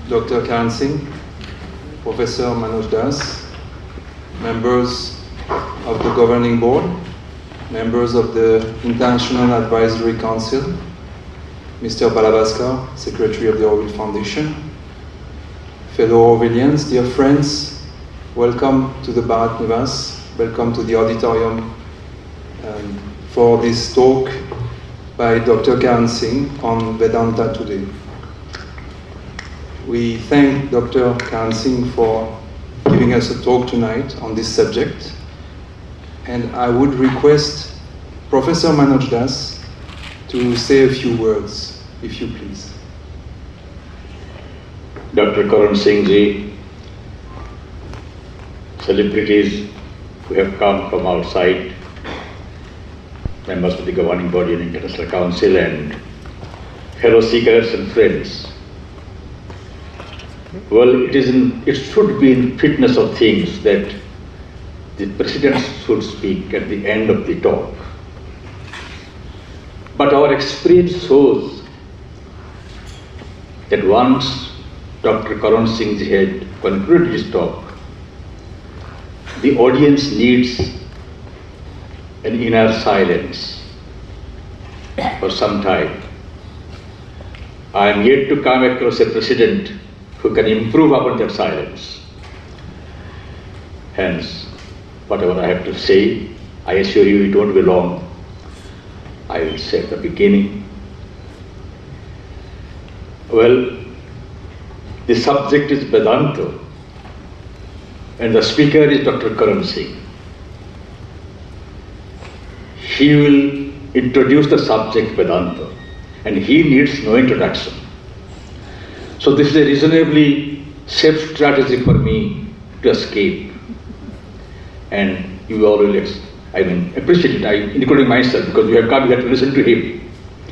Dr. Karan Singh, Professor Manoj Das, members of the Governing Board, members of the International Advisory Council, Mr. Balabhaskar, Secretary of the Orville Foundation, fellow Orvillians, dear friends, welcome to the Bharat Nivas, welcome to the auditorium for this talk by Dr. Karan Singh on Vedanta today. We thank Dr. Karan Singh for giving us a talk tonight on this subject, and I would request Professor Manoj Das to say a few words, if you please. Dr. Karan Singh ji, celebrities who have come from outside, members of the Governing Body and International Council, and fellow seekers and friends. Well, it should be in fitness of things that the President should speak at the end of the talk. But our experience shows that once Dr. Karan Singh ji had concluded his talk, the audience needs an inner silence for some time. I am yet to come across a president who can improve upon that silence. Hence, whatever I have to say, I assure you it won't be long. I will say at the beginning. Well, the subject is Vedanta, and the speaker is Dr. Karan Singh. He will introduce the subject Vedanta, and he needs no introduction. So this is a reasonably safe strategy for me to escape. And you all will appreciate it, including myself, because you have come here to listen to him.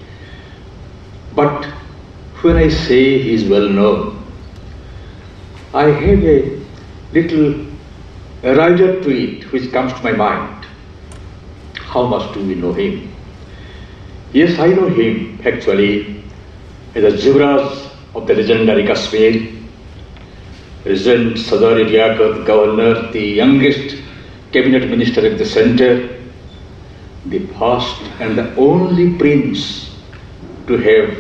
But when I say he is well known, I have a little rider to it which comes to my mind. How much do we know him? Yes, I know him actually as a Yuvraj of the legendary Kashmir, President Sadar Liaquat, Governor, the youngest cabinet minister at the center, the first and the only prince to have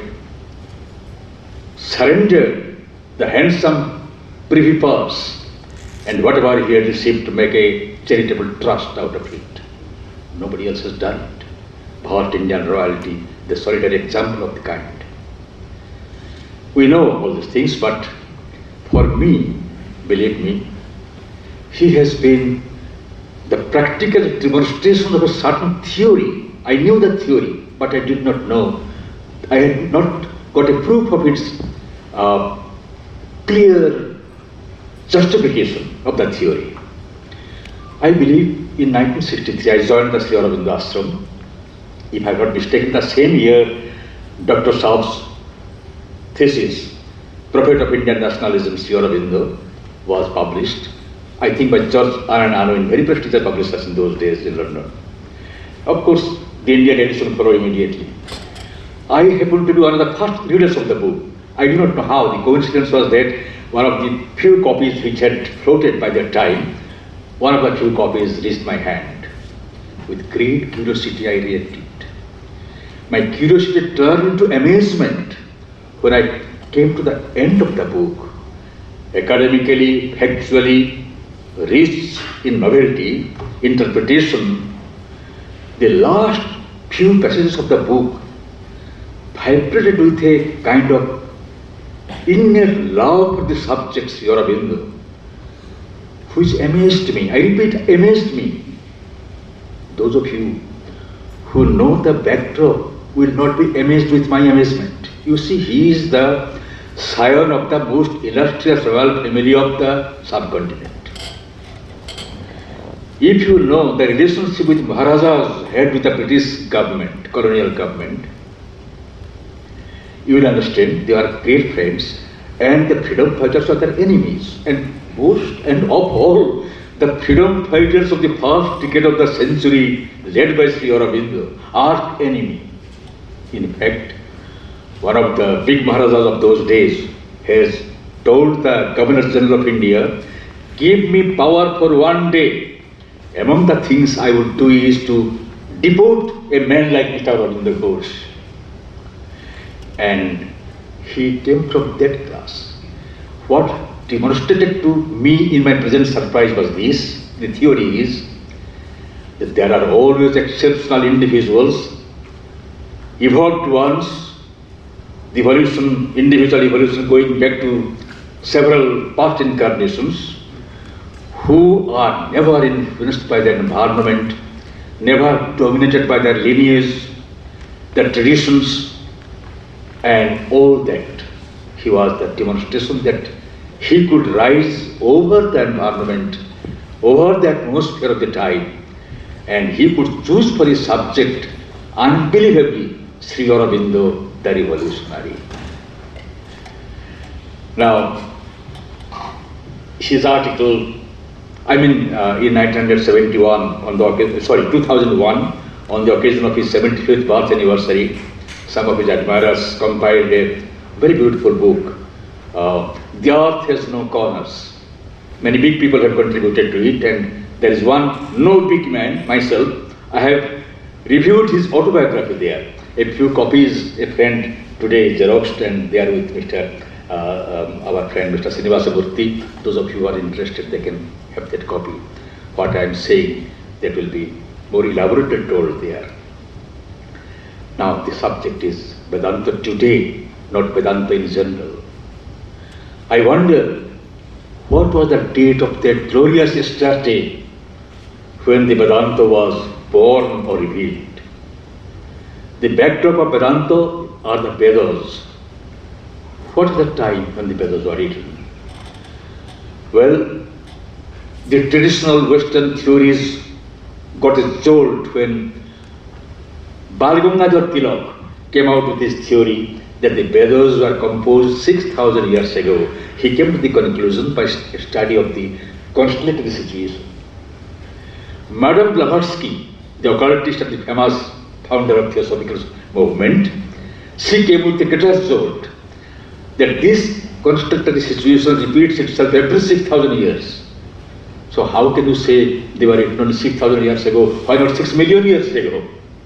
surrendered the handsome privy purse and whatever he had received to make a charitable trust out of it. Nobody else has done it. Bharat Indian royalty, the solitary example of the kind. We know all these things, but for me, believe me, he has been the practical demonstration of a certain theory. I knew the theory, but I did not know. I had not got a proof of its clear justification of the theory. I believe in 1963 I joined the Sri Aurobindo Ashram. If I am not mistaken, the same year Dr. Saab's thesis, Prophet of Indian Nationalism, Sri Aurobindo, was published, I think by George Anand Unwin, very prestigious publishers in those days in London. Of course, the Indian edition followed immediately. I happened to be one of the first readers of the book. I do not know how. The coincidence was that one of the few copies which had floated by that time, one of the few copies reached my hand. With great curiosity, I read it. My curiosity turned into amazement when I came to the end of the book. Academically, factually, rich in novelty, interpretation, the last few passages of the book vibrated with a kind of inner love for the subject Sri Aurobindo, which amazed me. I repeat, amazed me. Those of you who know the backdrop will not be amazed with my amazement. You see, he is the scion of the most illustrious royal family of the subcontinent. If you know the relationship which Maharajas had with the British government, colonial government, you will understand they are great friends and the freedom fighters are their enemies. And most and of all, the freedom fighters of the first decade of the century, led by Sri Aurobindo, are enemy. In fact, one of the big Maharajas of those days has told the Governor General of India, give me power for one day. Among the things I would do is to deport a man like Mr. Aurobindo Ghosh. And he came from that class. What demonstrated to me in my present surprise was this: the theory is that there are always exceptional individuals, evolved ones, the evolution, individual evolution going back to several past incarnations, who are never influenced by their environment, never dominated by their lineage, their traditions, and all that. He was the demonstration that he could rise over the environment, over the atmosphere of the time, and he could choose for his subject, unbelievably, Sri Aurobindo, the revolutionary. Now, his article, in 1971, on the 2001, on the occasion of his 75th birth anniversary, some of his admirers compiled a very beautiful book, The Earth Has No Corners. Many big people have contributed to it, and there is one no big man, myself. I have reviewed his autobiography there. A few copies a friend today xeroxed, and they are with our friend Mr. Srinivasa Murthy. Those of you who are interested, they can have that copy. What I am saying, that will be more elaborately told there. Now, the subject is Vedanta today, not Vedanta in general. I wonder, what was the date of that glorious yesterday when the Vedanta was born or revealed? The backdrop of Vedanta are the Vedas. What is the time when the Vedas were written? Well, the traditional Western theories got a jolt when Bal Gangadhar Tilak came out with this theory that the Vedas were composed 6,000 years ago. He came to the conclusion by a study of the constellatory situation. Madame Blavatsky, the occultist and the famous founder of Theosophical movement, she came with a greater jolt that this constellatory situation repeats itself every 6,000 years. So how can you say they were written only 6,000 years ago? Why not 6 million years ago?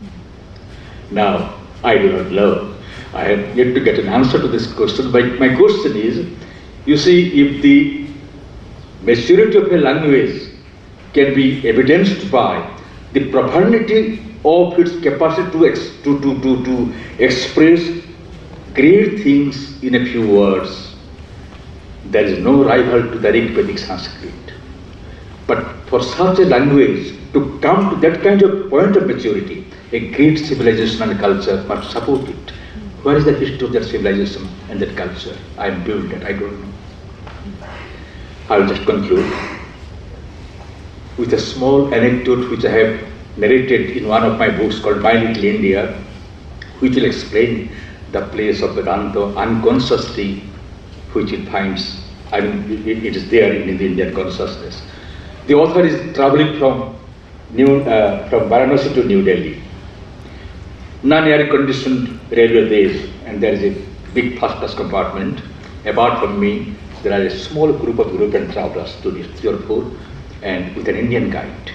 Now, I do not know. I have yet to get an answer to this question, but my question is, you see, if the maturity of a language can be evidenced by the profundity of its capacity to express great things in a few words, there is no rival to the Rig-Vedic Sanskrit. But for such a language to come to that kind of point of maturity, a great civilization and culture must support it. Where is the history of that civilization and that culture? I am bewildered, I don't know. I will just conclude with a small anecdote which I have narrated in one of my books called My Little India, which will explain the place of Vedanta unconsciously, which it finds, it is there in the Indian consciousness. The author is traveling from Varanasi to New Delhi. Non-air conditioned railway days, and there is a big first class compartment. Apart from me, there are a small group of European travelers, 3 or 4, and with an Indian guide.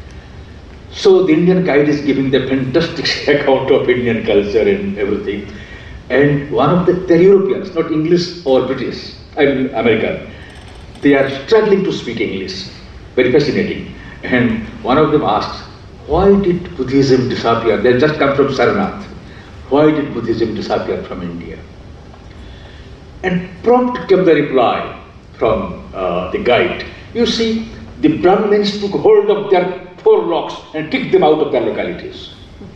So the Indian guide is giving the fantastic account of Indian culture and everything. And one of they're Europeans, not English or British, American. They are struggling to speak English. Very fascinating. And one of them asks, why did Buddhism disappear? They just come from Sarnath. Why did Buddhism disappear from India? And prompt came the reply from the guide. You see, the Brahmins took hold of their forelocks and kicked them out of their localities.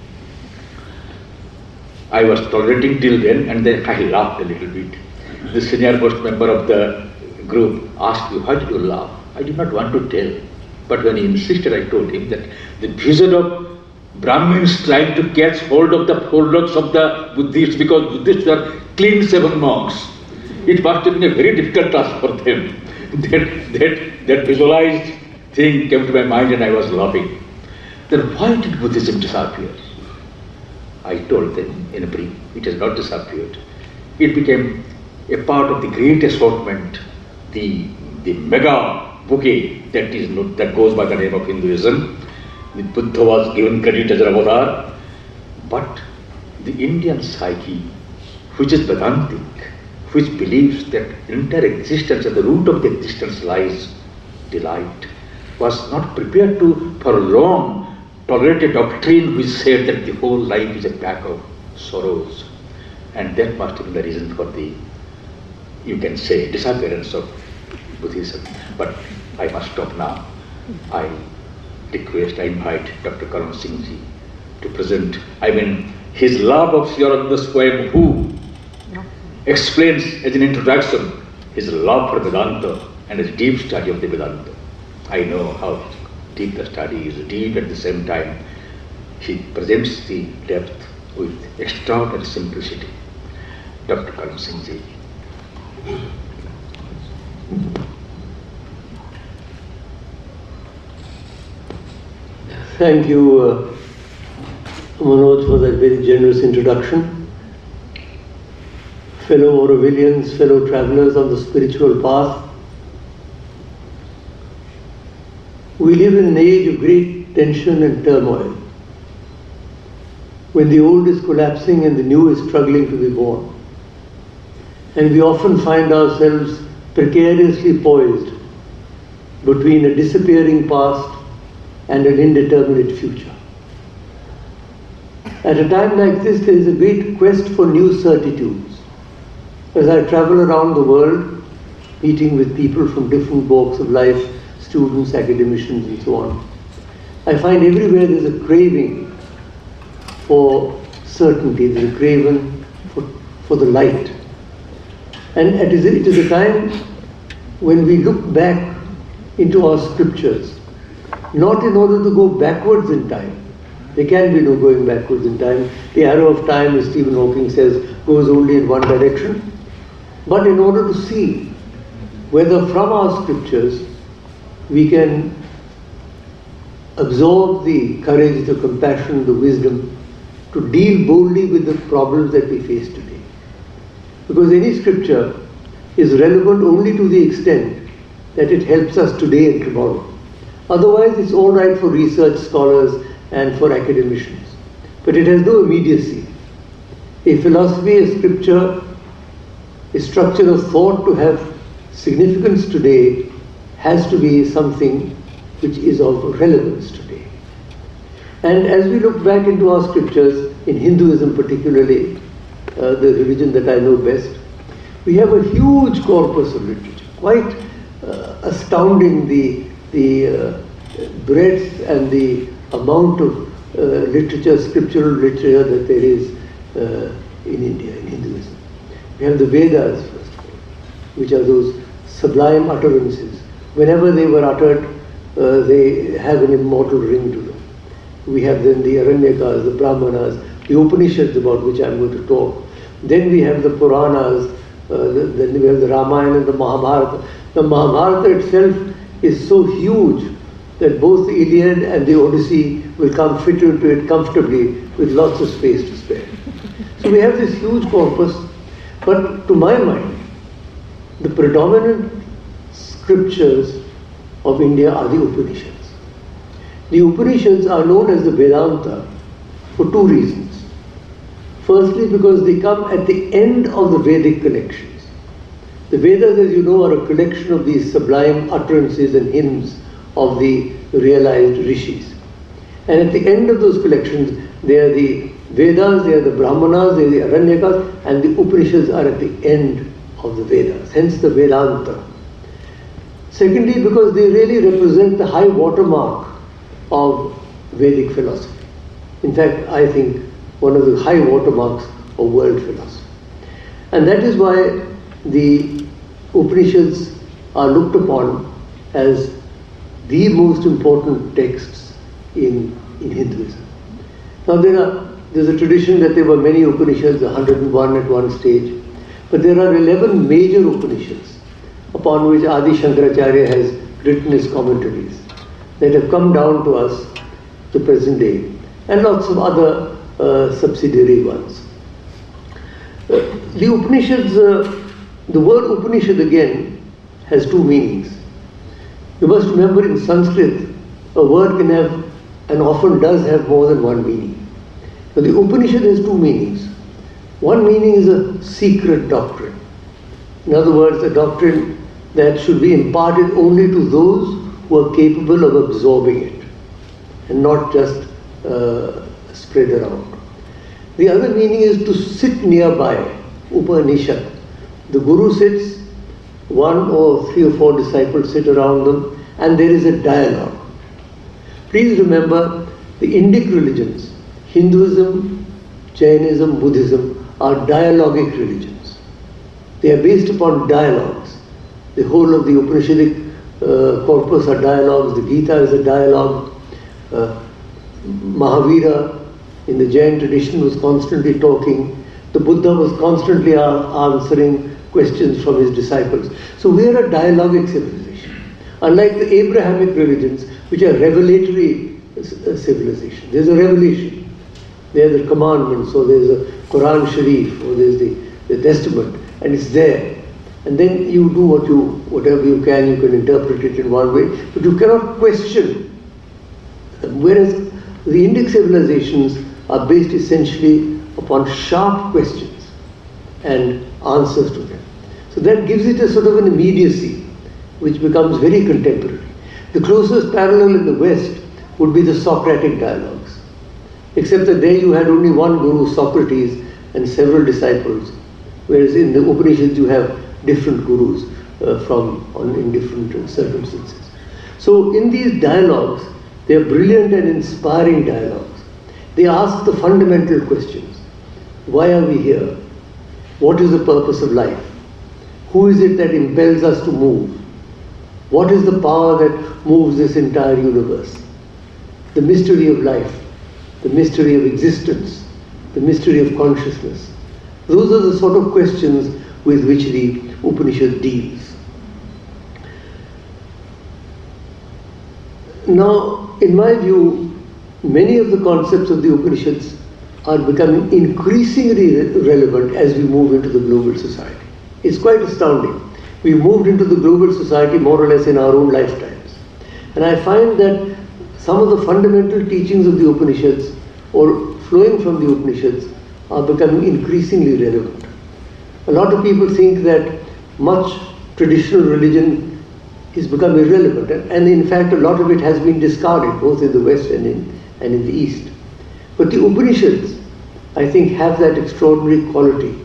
I was tolerating till then, and then I laughed a little bit. The senior most member of the group asked me, why did you laugh? I did not want to tell. But when he insisted, I told him that the vision of Brahmins trying to catch hold of the forelocks of the Buddhists, because Buddhists were clean-shaven monks, it must have been a very difficult task for them. That visualized thing came to my mind and I was laughing. Then why did Buddhism disappear? I told them in a brief, it has not disappeared. It became a part of the great assortment, the mega bouquet that goes by the name of Hinduism. The Buddha was given credit as an avatar, but the Indian psyche, which is Vedantic, which believes that entire existence, at the root of the existence lies delight, was not prepared to, for long, tolerate a doctrine which said that the whole life is a pack of sorrows. And that must have been the reason for the, you can say, disappearance of Buddhism. But I must stop now. I invite Dr. Karan Singh ji to present, his love of Sri Aurobindo Swayam, who explains as an introduction his love for Vedanta and his deep study of the Vedanta. I know how deep the study is, deep at the same time. He presents the depth with extraordinary simplicity. Dr. Karan Singh ji. Thank you, Manoj, for that very generous introduction. Fellow Aurovillians, fellow travelers on the spiritual path, we live in an age of great tension and turmoil, when the old is collapsing and the new is struggling to be born. And we often find ourselves precariously poised between a disappearing past and an indeterminate future. At a time like this, there is a great quest for new certitudes. As I travel around the world, meeting with people from different walks of life, students, academicians, and so on, I find everywhere there's a craving for certainty, there's a craving for the light. And it is a time when we look back into our scriptures, not in order to go backwards in time. There can be no going backwards in time. The arrow of time, as Stephen Hawking says, goes only in one direction. But in order to see whether from our scriptures we can absorb the courage, the compassion, the wisdom to deal boldly with the problems that we face today. Because any scripture is relevant only to the extent that it helps us today and tomorrow. Otherwise, it's all right for research scholars and for academicians. But it has no immediacy. A philosophy, a scripture, a structure of thought to have significance today has to be something which is of relevance today. And as we look back into our scriptures, in Hinduism particularly, the religion that I know best, we have a huge corpus of literature, quite astounding the breadth and the amount of literature, scriptural literature that there is in India, in Hinduism. We have the Vedas, first of all, which are those sublime utterances. Whenever they were uttered, they have an immortal ring to them. We have then the Aranyakas, the Brahmanas, the Upanishads, about which I'm going to talk. Then we have the Puranas, then we have the Ramayana and the Mahabharata. The Mahabharata itself is so huge that both the Iliad and the Odyssey will come fit into it comfortably with lots of space to spare. So we have this huge corpus, but to my mind, the predominant scriptures of India are the Upanishads. The Upanishads are known as the Vedanta for two reasons. Firstly, because they come at the end of the Vedic collections. The Vedas, as you know, are a collection of these sublime utterances and hymns of the realized rishis. And at the end of those collections, they are the Vedas, they are the Brahmanas, they are the Aranyakas, and the Upanishads are at the end of the Vedas, hence the Vedanta. Secondly, because they really represent the high watermark of Vedic philosophy. In fact, I think one of the high watermarks of world philosophy. And that is why the Upanishads are looked upon as the most important texts in Hinduism. Now there's a tradition that there were many Upanishads, 101 at one stage, but there are 11 major Upanishads upon which Adi Shankaracharya has written his commentaries that have come down to us the present day, and lots of other subsidiary ones. The Upanishads The word Upanishad again has two meanings. You must remember in Sanskrit, a word can have and often does have more than one meaning. Now the Upanishad has two meanings. One meaning is a secret doctrine. In other words, a doctrine that should be imparted only to those who are capable of absorbing it and not just spread around. The other meaning is to sit nearby, Upanishad. The Guru sits, one or three or four disciples sit around them, and there is a dialogue. Please remember, the Indic religions, Hinduism, Jainism, Buddhism, are dialogic religions. They are based upon dialogues. The whole of the Upanishadic corpus are dialogues. The Gita is a dialogue. Mahavira in the Jain tradition was constantly talking. The Buddha was constantly answering questions from his disciples. So we are a dialogic civilization. Unlike the Abrahamic religions, which are revelatory civilizations. There's a revelation. There are the commandments, or there's a Quran Sharif, or there's the Testament, and it's there. And then you do whatever you can interpret it in one way, but you cannot question. Whereas the Indic civilizations are based essentially upon sharp questions and answers to them. So that gives it a sort of an immediacy which becomes very contemporary. The closest parallel in the West would be the Socratic dialogues, except that there you had only one guru, Socrates, and several disciples, whereas in the Upanishads you have different gurus in different circumstances. So in these dialogues, they are brilliant and inspiring dialogues. They ask the fundamental questions. Why are we here? What is the purpose of life? Who is it that impels us to move? What is the power that moves this entire universe? The mystery of life, the mystery of existence, the mystery of consciousness. Those are the sort of questions with which the Upanishad deals. Now, in my view, many of the concepts of the Upanishads are becoming increasingly relevant as we move into the global society. It's quite astounding. We moved into the global society more or less in our own lifetimes. And I find that some of the fundamental teachings of the Upanishads, or flowing from the Upanishads, are becoming increasingly relevant. A lot of people think that much traditional religion is become irrelevant, and in fact a lot of it has been discarded, both in the West and in the East. But the Upanishads, I think, have that extraordinary quality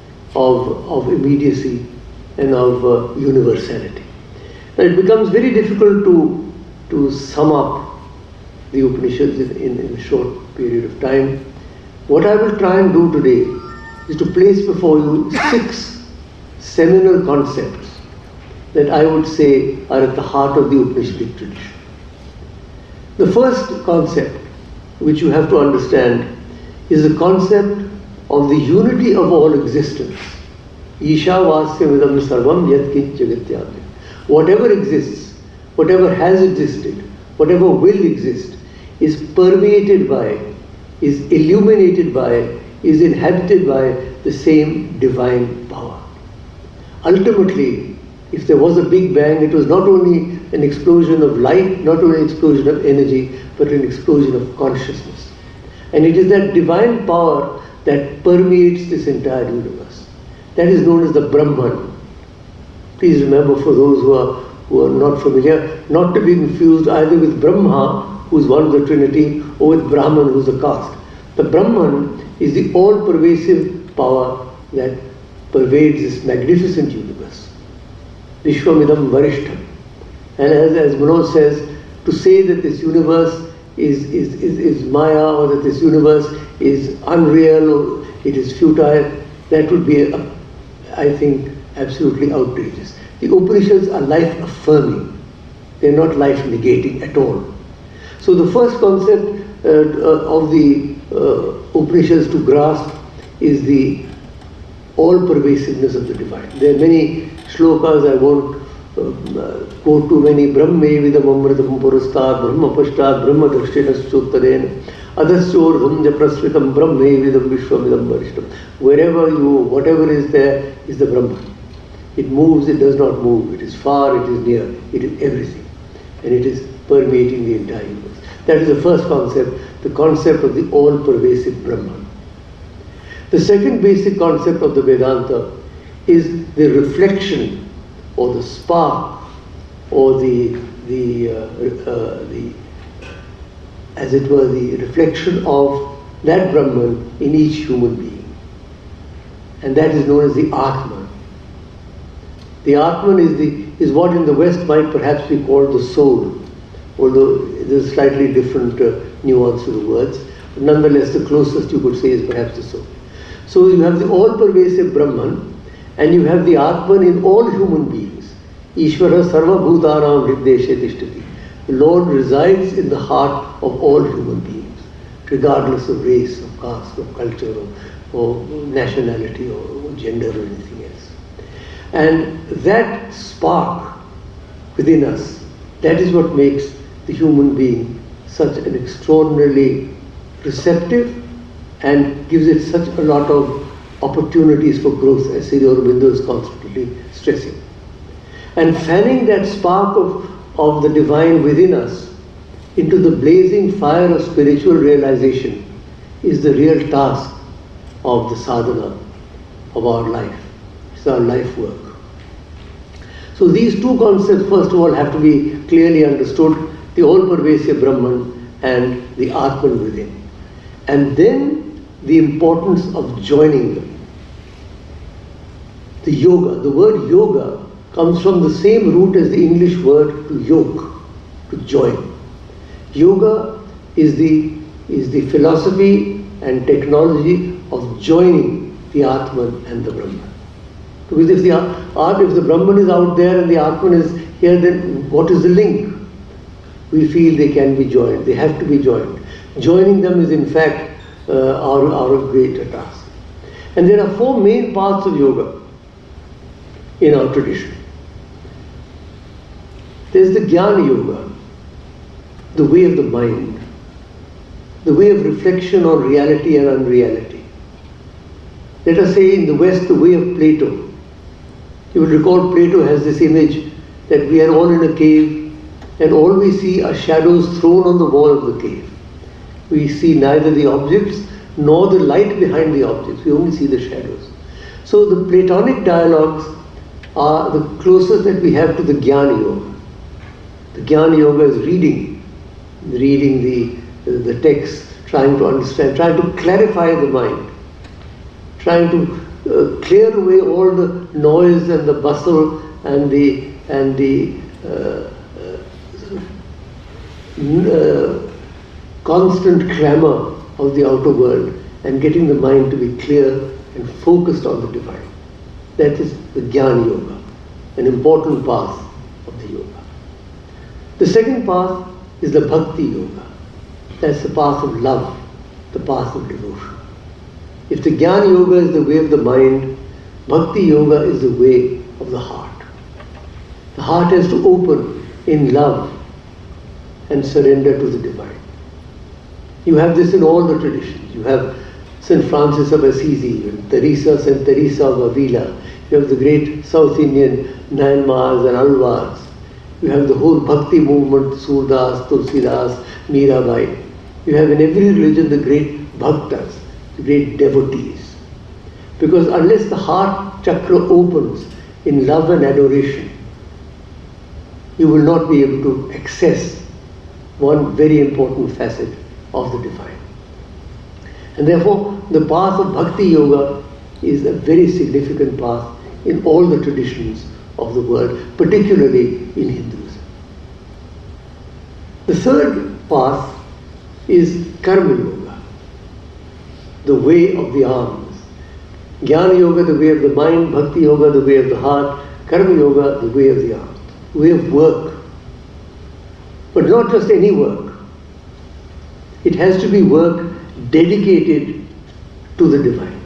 of immediacy and of universality. Now it becomes very difficult to sum up the Upanishads in a short period of time. What I will try and do today is to place before you 6 seminal concepts that I would say are at the heart of the Upanishadic tradition. The first concept which you have to understand is the concept of the unity of all existence. Isha vasyamidam sarvam yatkit jagatyadya. Whatever exists, whatever has existed, whatever will exist, is permeated by, is illuminated by, is inhabited by the same divine power. Ultimately, if there was a Big Bang, it was not only an explosion of light, not only an explosion of energy, but an explosion of consciousness. And it is that divine power that permeates this entire universe. That is known as the Brahman. Please remember, for those who are not familiar, not to be confused either with Brahma, who is one of the Trinity, or with Brahman, who is a caste. The Brahman is the all-pervasive power that pervades this magnificent universe. Vishwamidam Varishtham. And as Manoj says, to say that this universe is Maya, or that this universe is unreal, or it is futile, that would be, I think, absolutely outrageous. The Upanishads are life-affirming. They are not life-negating at all. So the first concept of the Upanishads to grasp is the all-pervasiveness of the divine. There are many shlokas, I won't quote too many. Brahme vidam amritam purastad brahma pashtad brahma dakshinaschottaren adasyorham japrasritam brahme vidam vishwamidam varishtam. Whatever is there is the Brahman. It moves, it does not move. It is far, it is near, it is everything. And it is permeating the entire universe. That is the first concept, the concept of the all-pervasive Brahman. The second basic concept of the Vedanta is the reflection or the spark or as it were, the reflection of that Brahman in each human being. And that is known as the Atman. The Atman is what in the West might perhaps be called the soul, although there's a slightly different nuance to the words. But nonetheless, the closest you could say is perhaps the soul. So you have the all-pervasive Brahman, and you have the Atman in all human beings. Ishvara sarva bhutanam hrideshe tishtati. The Lord resides in the heart of all human beings, regardless of race, of caste, of culture, or nationality, or gender, or anything else. And that spark within us, that is what makes the human being such an extraordinarily receptive and gives it such a lot of opportunities for growth, as Sri Aurobindo is constantly stressing. And fanning that spark of the divine within us into the blazing fire of spiritual realization is the real task of the sadhana of our life. It's our life work. So these two concepts, first of all, have to be clearly understood, the all-pervasive Brahman and the Atman within. And then the importance of joining them. The yoga, the word yoga comes from the same root as the English word to yoke, to join. Yoga is the philosophy and technology of joining the Atman and the Brahman. Because if the Brahman is out there and the Atman is here, then what is the link? We feel they can be joined, they have to be joined. Joining them is in fact our greater task. And there are four main parts of yoga in our tradition. There's the Jnana Yoga, the way of the mind, the way of reflection on reality and unreality. Let us say in the West, the way of Plato. You will recall Plato has this image that we are all in a cave and all we see are shadows thrown on the wall of the cave. We see neither the objects nor the light behind the objects. We only see the shadows. So the Platonic dialogues are the closest that we have to the Jnana Yoga. The Jnana Yoga is reading the text, trying to understand, trying to clarify the mind, trying to clear away all the noise and the bustle and the constant clamor of the outer world and getting the mind to be clear and focused on the divine. That is the Jnana Yoga, an important path of the yoga. The second path is the Bhakti Yoga. That's the path of love, the path of devotion. If the Jnana Yoga is the way of the mind, Bhakti Yoga is the way of the heart. The heart has to open in love and surrender to the divine. You have this in all the traditions. You have St. Francis of Assisi, and St. Teresa of Avila. You have the great South Indian Nayanmars and Alvars. You have the whole Bhakti movement, Surdas, Tulsidas, Mirabai. You have in every religion the great bhaktas, the great devotees. Because unless the heart chakra opens in love and adoration, you will not be able to access one very important facet of the divine. And therefore, the path of Bhakti Yoga is a very significant path in all the traditions of the world, particularly in Hinduism. The third path is Karma Yoga, the way of the arms. Jnana Yoga, the way of the mind; Bhakti Yoga, the way of the heart; Karma Yoga, the way of the arms, the way of work. But not just any work. It has to be work dedicated to the divine.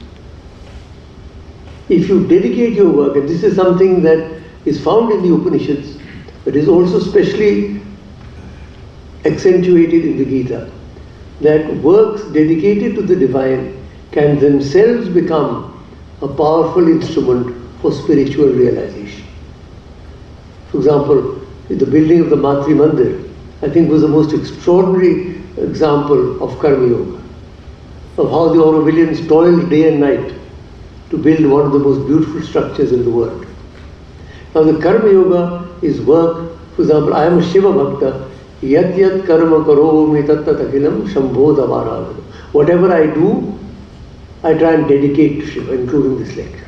If you dedicate your work, and this is something that is found in the Upanishads, but is also specially accentuated in the Gita, that works dedicated to the divine can themselves become a powerful instrument for spiritual realization. For example, the building of the Matri Mandir, I think, was the most extraordinary example of Karma Yoga, of how the Aurovilians toiled day and night to build one of the most beautiful structures in the world. Now the Karma Yoga is work. For example, I am a Shiva Bhakta. Yat yat karma karomi tat tat akhilam shambho davaradhana. Whatever I do, I try and dedicate to Shiva, including this lecture.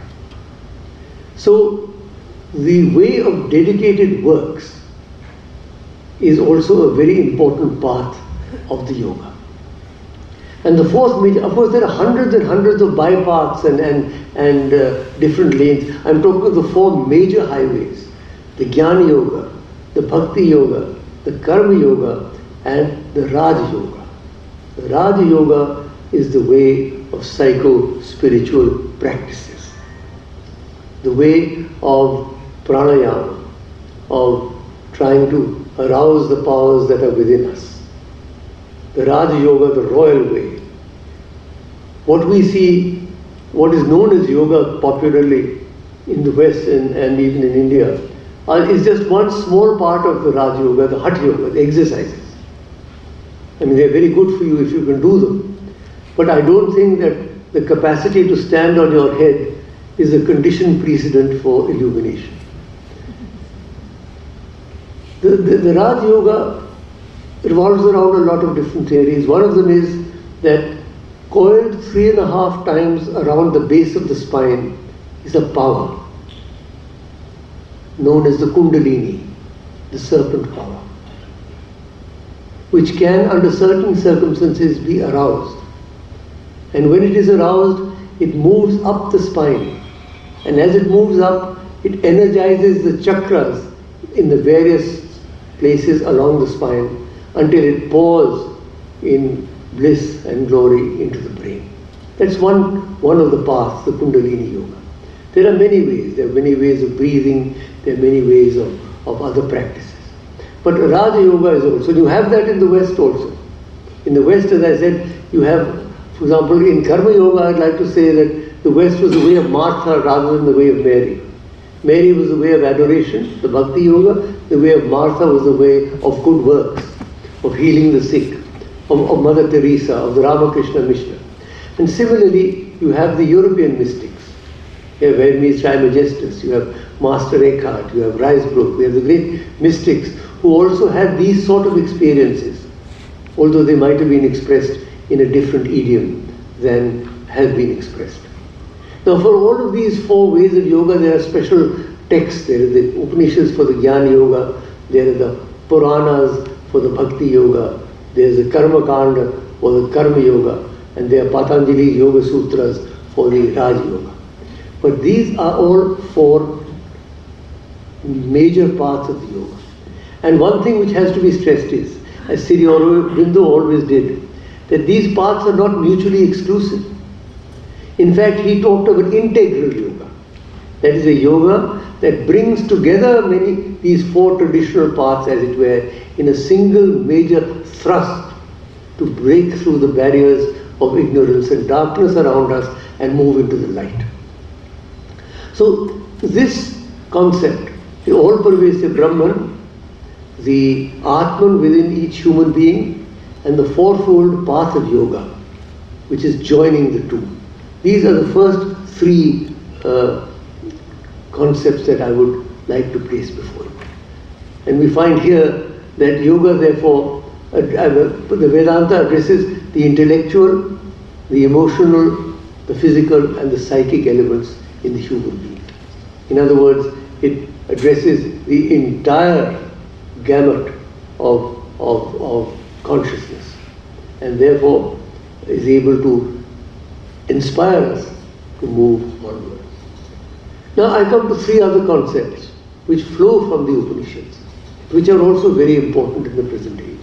So the way of dedicated works is also a very important part of the yoga. And the fourth major, of course there are hundreds and hundreds of bypaths and different lanes. I'm talking of the four major highways: the Jnana Yoga, the Bhakti Yoga, the Karma Yoga, and the Raj Yoga. The Raj Yoga is the way of psycho-spiritual practices, the way of pranayama, of trying to arouse the powers that are within us. The Raj Yoga, the royal way. What we see, what is known as yoga popularly in the West and even in India, is just one small part of the Raj Yoga, the Hatha Yoga, the exercises. I mean, they're very good for you if you can do them. But I don't think that the capacity to stand on your head is a conditioned precedent for illumination. The Raj Yoga revolves around a lot of different theories. One of them is that coiled 3.5 times around the base of the spine is a power known as the Kundalini, the serpent power, which can, under certain circumstances, be aroused. And when it is aroused, it moves up the spine. And as it moves up, it energizes the chakras in the various places along the spine until it pours in bliss and glory into the brain. That's one of the paths, the Kundalini Yoga. There are many ways. There are many ways of breathing. There are many ways of other practices. But Raja Yoga is also. You have that in the West also. In the West, as I said, you have, for example, in Karma Yoga, I'd like to say that the West was the way of Martha rather than the way of Mary. Mary was the way of adoration, the Bhakti Yoga. The way of Martha was the way of good works, of healing the sick, of Mother Teresa, of the Ramakrishna Mission. And similarly, you have the European mystics. You have Hermes Trismegistus, you have Master Eckhart, you have Ruysbrock, we have the great mystics who also had these sort of experiences, although they might have been expressed in a different idiom than has been expressed. Now, for all of these four ways of yoga, there are special texts. There are the Upanishads for the Jnana Yoga, there are the Puranas for the Bhakti Yoga, there is the Karma Kanda for the Karma Yoga, and there are Patanjali's Yoga Sutras for the Raj Yoga. But these are all four major parts of the yoga. And one thing which has to be stressed is, as Sri Aurobindo always did, that these parts are not mutually exclusive. In fact, he talked of an integral yoga. That is a yoga that brings together these four traditional parts, as it were, in a single major thrust to break through the barriers of ignorance and darkness around us and move into the light. So this concept, the all-pervasive Brahman, the Atman within each human being, and the fourfold path of yoga, which is joining the two. These are the first three concepts that I would like to place before you. And we find here that yoga, therefore, the Vedanta addresses the intellectual, the emotional, the physical, and the psychic elements in the human being. In other words, it addresses the entire gamut of consciousness, and therefore is able to inspire us to move onward. Now I come to three other concepts which flow from the Upanishads, which are also very important in the present age.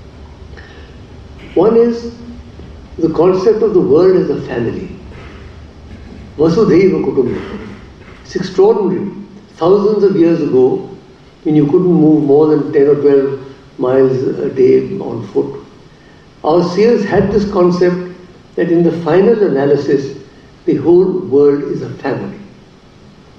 One is the concept of the world as a family. Vasudhaiva Kutumbakam. It's extraordinary. Thousands of years ago, when you couldn't move more than 10 or 12 miles a day on foot, our seers had this concept that in the final analysis, the whole world is a family.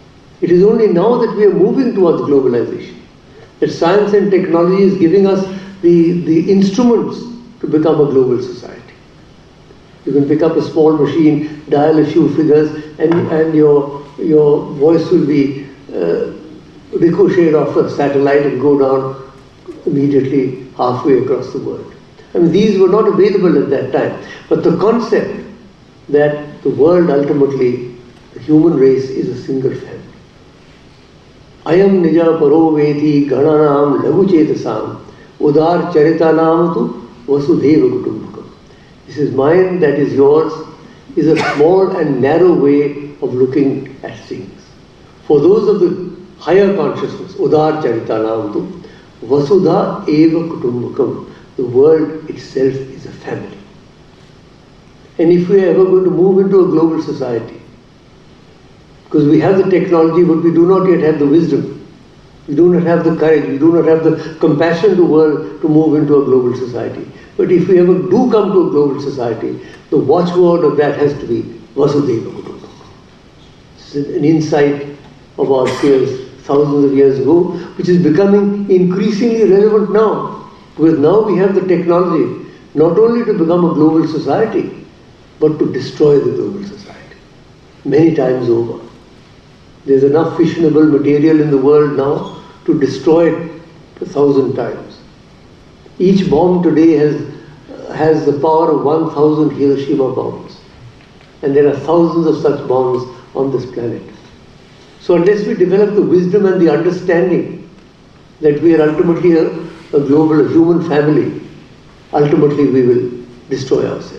It is only now that we are moving towards globalization, that science and technology is giving us the instruments to become a global society. You can pick up a small machine, dial a few figures, and your voice will be ricocheted off a satellite and go down immediately halfway across the world. I mean, these were not available at that time. But the concept that the world ultimately, the human race, is a single family. Ayam nija paro veti gananam laguchetasam udar charitanam tu vasudheva kutumbakam. This is mine, that is yours, is a small and narrow way of looking at things. For those of the higher consciousness, udar charitanam tu vasudha eva kutumbakam. The world itself is a family. And if we are ever going to move into a global society, because we have the technology, but we do not yet have the wisdom, we do not have the courage, we do not have the compassion to move into a global society. But if we ever do come to a global society, the watchword of that has to be Vasudhaiva Kutumbakam. This is an insight of our seers thousands of years ago, which is becoming increasingly relevant now. Because now we have the technology not only to become a global society, but to destroy the global society many times over. There's enough fissionable material in the world now to destroy it 1,000 times. Each bomb today has the power of 1,000 Hiroshima bombs. And there are thousands of such bombs on this planet. So unless we develop the wisdom and the understanding that we are ultimately a global, a human family, ultimately we will destroy ourselves.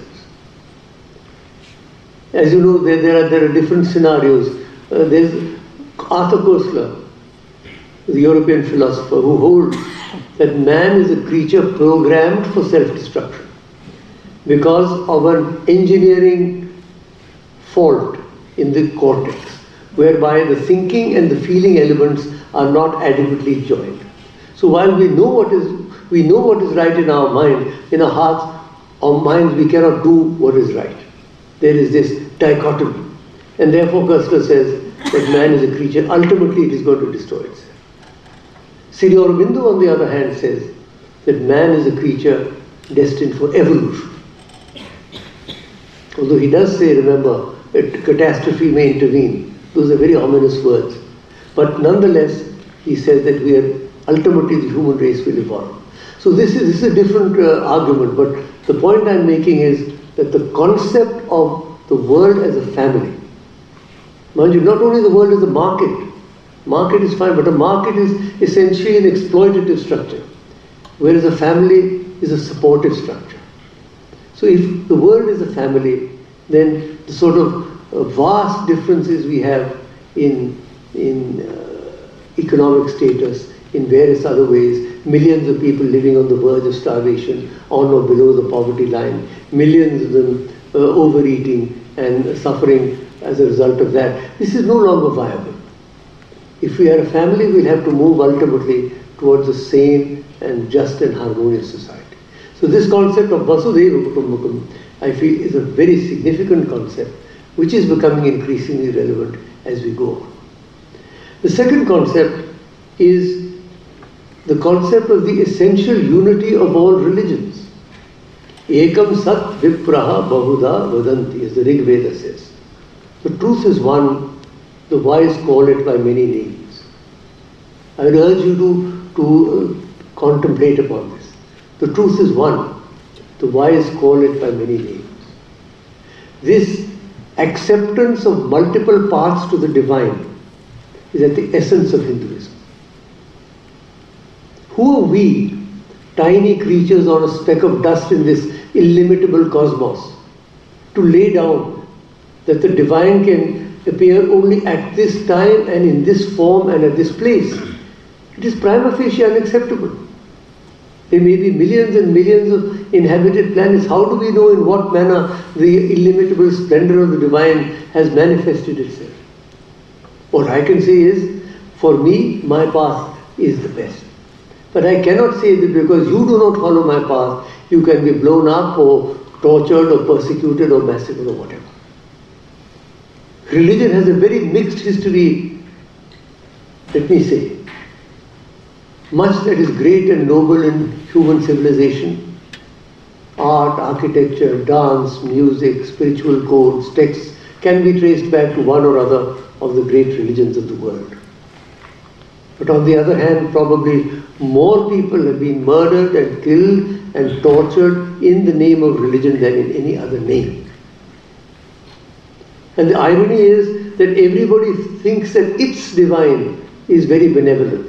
As you know, there are different scenarios. There's Arthur Koestler, the European philosopher, who holds that man is a creature programmed for self-destruction because of an engineering fault in the cortex, whereby the thinking and the feeling elements are not adequately joined. So while we know what is right in our mind, in our hearts, our minds, we cannot do what is right. There is this dichotomy. And therefore Koestler says that man is a creature, ultimately it is going to destroy itself. Sri Aurobindo, on the other hand, says that man is a creature destined for evolution. Although he does say, remember, that catastrophe may intervene. Those are very ominous words. But nonetheless, he says that ultimately the human race will evolve. So this is a different argument, but the point I'm making is that the concept of the world as a family, mind you, not only the world as a market is fine, but a market is essentially an exploitative structure, whereas a family is a supportive structure. So if the world is a family, then the sort of vast differences we have in economic status, in various other ways, millions of people living on the verge of starvation, on or below the poverty line, millions of them overeating and suffering as a result of that. This is no longer viable. If we are a family, we'll have to move ultimately towards a sane and just and harmonious society. So this concept of Vasudhaiva Kutumbakam, I feel, is a very significant concept, which is becoming increasingly relevant as we go on. The second concept is the concept of the essential unity of all religions. Ekam sat vipraha bahuda vadanti, as the Rig Veda says. The truth is one, the wise call it by many names. I would urge you to contemplate upon this. The truth is one, the wise call it by many names. This acceptance of multiple paths to the divine is at the essence of Hinduism. Who are we, tiny creatures on a speck of dust in this illimitable cosmos, to lay down that the divine can appear only at this time and in this form and at this place? It is prima facie unacceptable. There may be millions and millions of inhabited planets. How do we know in what manner the illimitable splendor of the divine has manifested itself? What I can say is, for me, my path is the best. But I cannot say that because you do not follow my path, you can be blown up or tortured or persecuted or massacred or whatever. Religion has a very mixed history let me say, much that is great and noble in human civilization, art, architecture, dance, music, spiritual codes, texts, can be traced back to one or other of the great religions of the world. But on the other hand, probably more people have been murdered and killed and tortured in the name of religion than in any other name. And the irony is that everybody thinks that its divine is very benevolent.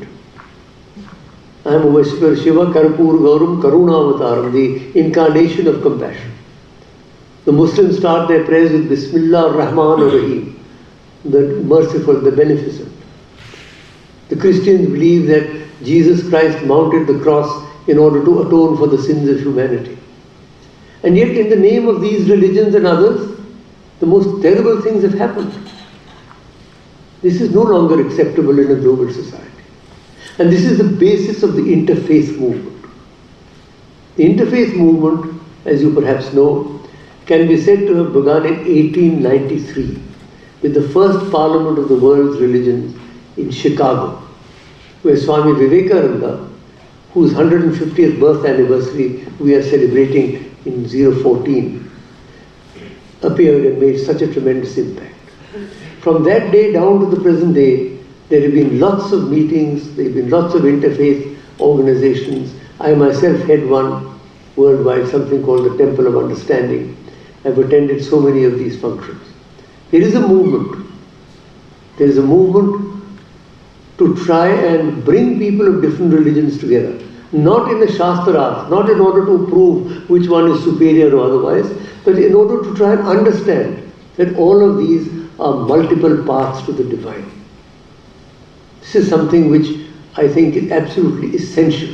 I am Uvashikar Shiva Karpur Gauram Karunavataram, the incarnation of compassion. The Muslims start their prayers with Bismillah ar-Rahman ar-Rahim, the merciful, the beneficent. The Christians believe that Jesus Christ mounted the cross in order to atone for the sins of humanity. And yet in the name of these religions and others, the most terrible things have happened. This is no longer acceptable in a global society. And this is the basis of the interfaith movement. The interfaith movement, as you perhaps know, can be said to have begun in 1893 with the first Parliament of the World's Religions in Chicago, where Swami Vivekananda, whose 150th birth anniversary we are celebrating in 014, appeared and made such a tremendous impact. From that day down to the present day, there have been lots of meetings, there have been lots of interfaith organizations. I myself head one worldwide, something called the Temple of Understanding. I've attended so many of these functions. There is a movement. There is a movement to try and bring people of different religions together. Not in the Shastras, not in order to prove which one is superior or otherwise, but in order to try and understand that all of these are multiple paths to the divine. This is something which I think is absolutely essential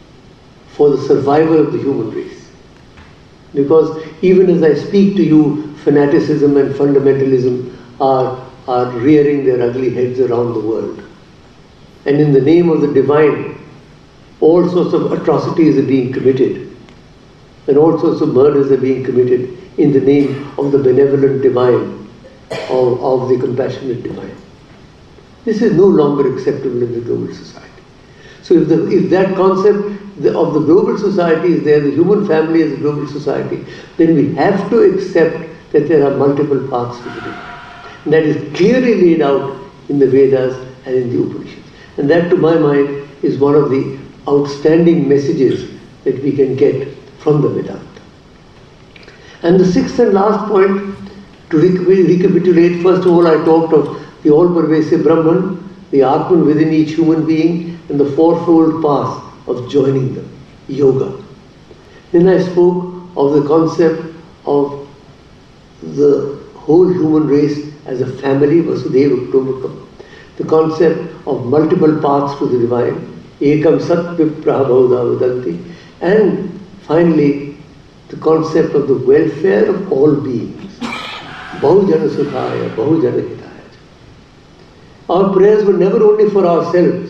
for the survival of the human race. Because even as I speak to you, fanaticism and fundamentalism are rearing their ugly heads around the world. And in the name of the divine, all sorts of atrocities are being committed. And all sorts of murders are being committed in the name of the benevolent divine, of the compassionate divine. This is no longer acceptable in the global society. So if that concept of the global society is there, the human family is a global society, then we have to accept that there are multiple paths to the divine. And that is clearly laid out in the Vedas and in the Upanishads. And that, to my mind, is one of the outstanding messages that we can get from the Vedanta. And the sixth and last point, to recapitulate, first of all, I talked of the all-pervasive Brahman, the Atman within each human being, and the fourfold path of joining them, yoga. Then I spoke of the concept of the whole human race as a family, Vasudhaiva Kutumbakam. The concept of multiple paths to the divine, Ekam Sat Vipraha Bahudha Vadanti. And finally, the concept of the welfare of all beings. Bahujana Sukhaya, Bahujana Hitaya. Our prayers were never only for ourselves.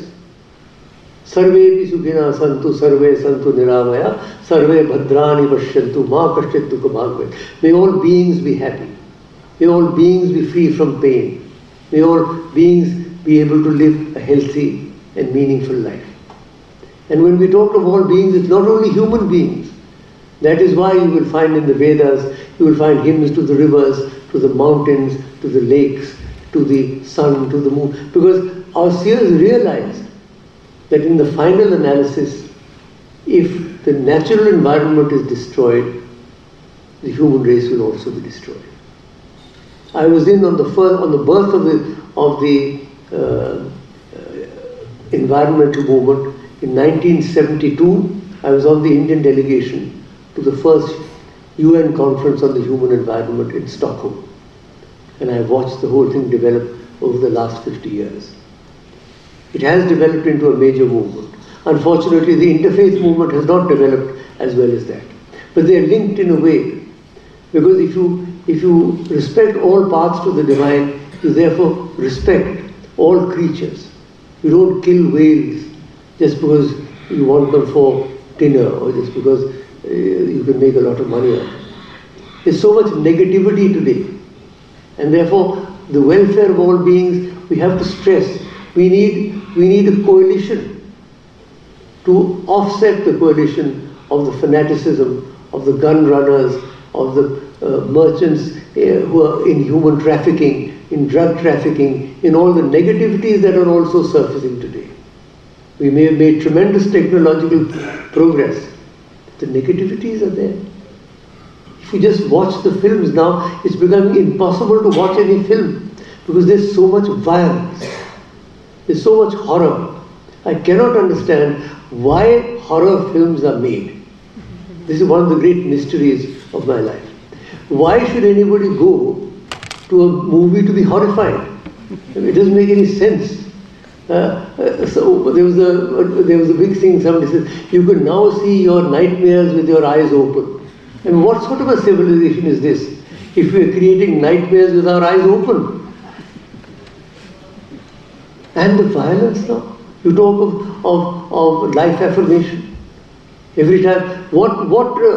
Sarvepi Sukhina Santu, Sarve Santu Niramaya, Sarve Bhadrani Pashyantu, Ma Kashchit Dukha Bhagavad. May all beings be happy. May all beings be free from pain. May all beings be able to live a healthy and meaningful life. And when we talk of all beings, it's not only human beings. That is why you will find in the Vedas, you will find hymns to the rivers, to the mountains, to the lakes, to the sun, to the moon. Because our seers realized that in the final analysis, if the natural environment is destroyed, the human race will also be destroyed. I was in on the birth of the environmental movement in 1972. I was on the Indian delegation to the first UN conference on the human environment in Stockholm, and I watched the whole thing develop over the last 50 years. It has developed into a major movement. Unfortunately, the interfaith movement has not developed as well as that, but they are linked in a way, because if you respect all paths to the divine, you therefore respect all creatures. You don't kill whales just because you want them for dinner or just because you can make a lot of money out of it. There's so much negativity today, and therefore the welfare of all beings we have to stress. We need we need a coalition to offset the coalition of the fanaticism, of the gun runners, of the merchants who are in human trafficking, in drug trafficking, in all the negativities that are also surfacing today. We may have made tremendous technological progress. The negativities are there. If you just watch the films now, it's becoming impossible to watch any film because there's so much violence. There's so much horror. I cannot understand why horror films are made. This is one of the great mysteries of my life. Why should anybody go to a movie to be horrified? It doesn't make any sense. So there was a big thing, somebody said, you could now see your nightmares with your eyes open. And what sort of a civilization is this, if we are creating nightmares with our eyes open? And the violence now. You talk of life affirmation. Every time, what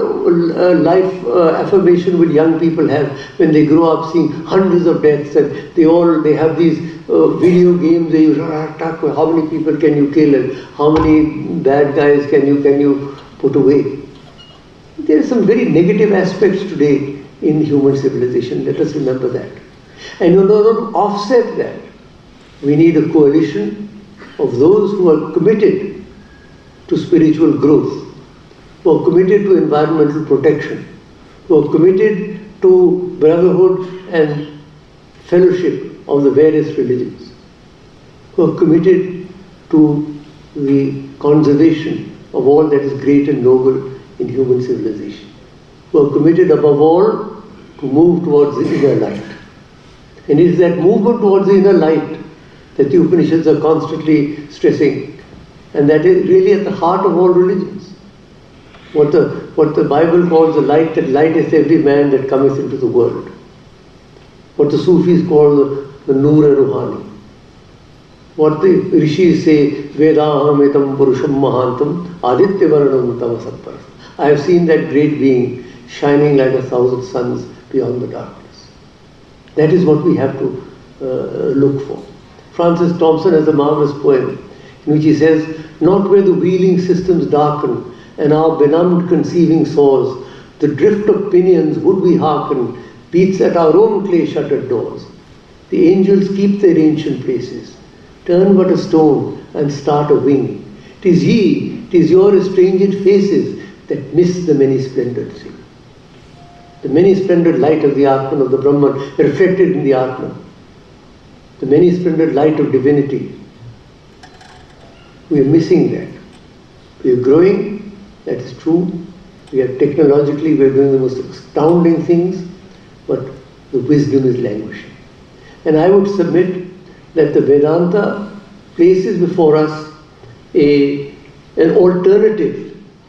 life affirmation will young people have when they grow up seeing hundreds of deaths, and they have these video games where you attack, how many people can you kill and how many bad guys can you put away. There are some very negative aspects today in human civilization. Let us remember that. And in order to offset that, we need a coalition of those who are committed to spiritual growth, who are committed to environmental protection, who are committed to brotherhood and fellowship of the various religions, who are committed to the conservation of all that is great and noble in human civilization, who are committed above all to move towards the inner light. And it is that movement towards the inner light that the Upanishads are constantly stressing, and that is really at the heart of all religions. What the Bible calls the light that lighteth every man that cometh into the world. What the Sufis call the Nur-e-Ruhani. What the Rishis say, Vedaham etam purusham mahantam aditya varanam tamasapparas. I have seen that great being shining like 1,000 suns beyond the darkness. That is what we have to look for. Francis Thompson has a marvelous poem in which he says, not where the wheeling systems darken and our benumbed conceiving soars, the drift of pinions would we hearken, beats at our own clay-shuttered doors. The angels keep their ancient places, turn but a stone and start a wing. 'Tis ye, 'tis your estranged faces that miss the many-splendid thing. The many-splendid light of the Atman, of the Brahman, reflected in the Atman. The many-splendid light of divinity. We are missing that. We are growing, that is true. We are technologically, we are doing the most astounding things, but the wisdom is languishing. And I would submit that the Vedanta places before us an alternative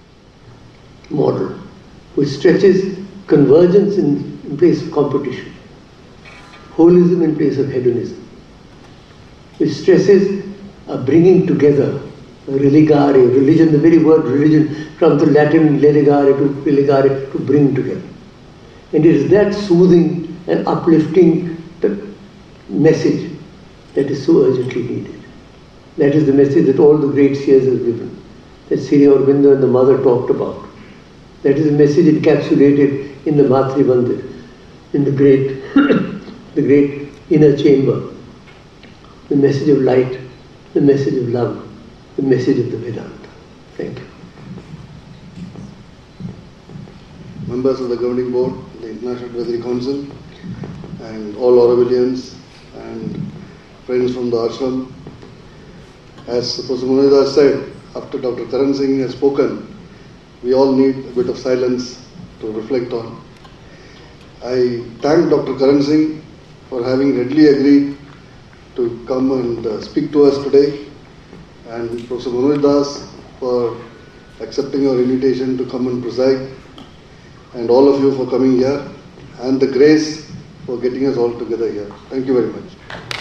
model which stretches convergence in place of competition, holism in place of hedonism, which stresses a bringing together, a religare, religion, the very word religion comes from the Latin religare, to bring together. And it is that soothing and uplifting message that is so urgently needed. That is the message that all the great seers have given, that Sri Aurobindo and the mother talked about. That is the message encapsulated in the Matri Mandir, in the great, the great inner chamber. The message of light, the message of love, the message of the Vedanta. Thank you. Members of the Governing Board, the International Advisory Council, and all Aurovillians and friends from the ashram. As Professor Manoj said, after Dr. Karan Singh has spoken, we all need a bit of silence to reflect on. I thank Dr. Karan Singh for having readily agreed to come and speak to us today, and Professor Manoj Das for accepting our invitation to come and preside, and all of you for coming here, and the Grace for getting us all together here. Thank you very much.